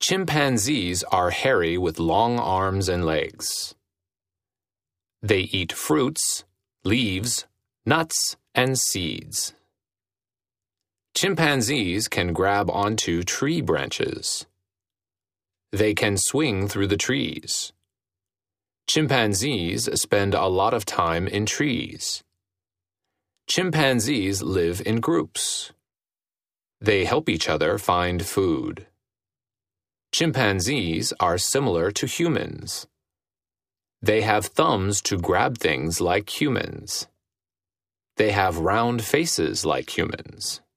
Chimpanzees are hairy with long arms and legs. They eat fruits, leaves, nuts, and seeds. Chimpanzees can grab onto tree branches. They can swing through the trees. Chimpanzees spend a lot of time in trees. Chimpanzees live in groups. They help each other find food. Chimpanzees are similar to humans. They have thumbs to grab things like humans. They have round faces like humans.